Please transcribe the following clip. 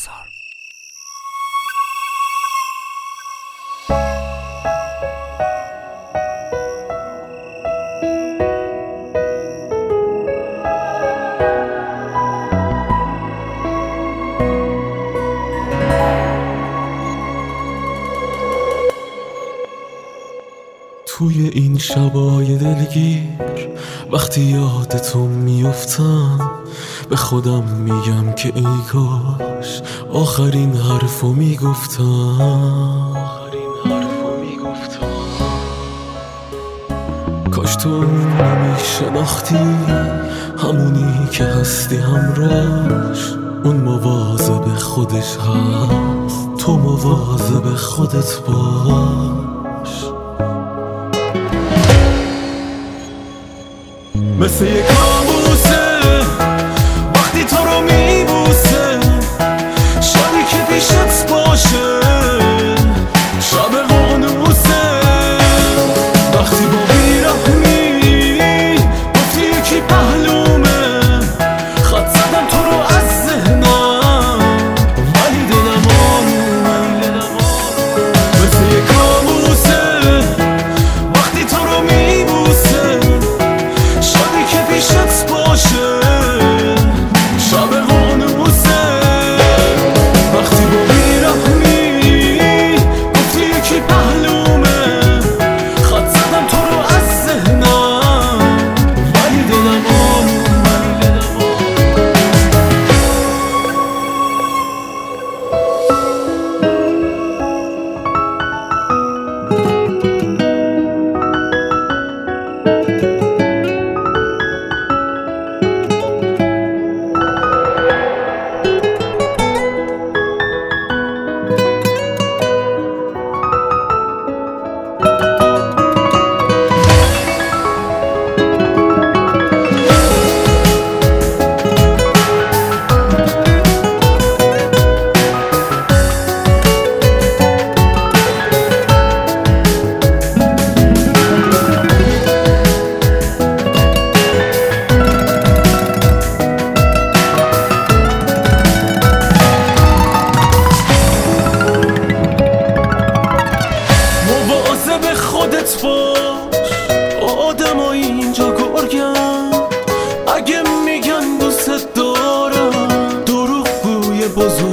بازار. توی این شبای دلگیر وقتی یادتو میفتم به خودم میگم که ای کاش آخرین حرفو میگفتم. کاش تو نمیشناختی همونی که هستی همراش، اون مواظب خودش هست تو مواظب خودت باش. مثل یک کابوسه وقتی تو رو میبوسه، شبی که پیشت باشه شب قانوسه. وقتی با بیرحمی گفتی یکی پهلومه، خط زدم تو رو از ذهنم ولی دلم آرومه. مثل یک کابوسه وقتی تو رو میبوسه، شبی که پیشت باشه شب قانوسه. وقتی با بیرحمی گفتی یکی پهلومه، خط زدم تو رو از ذهنم ولی دلم آرومه. مواظب خودت باش، آدمای اینجا گرگن، اگه میگن دوست دارم دروغگوی بزرگ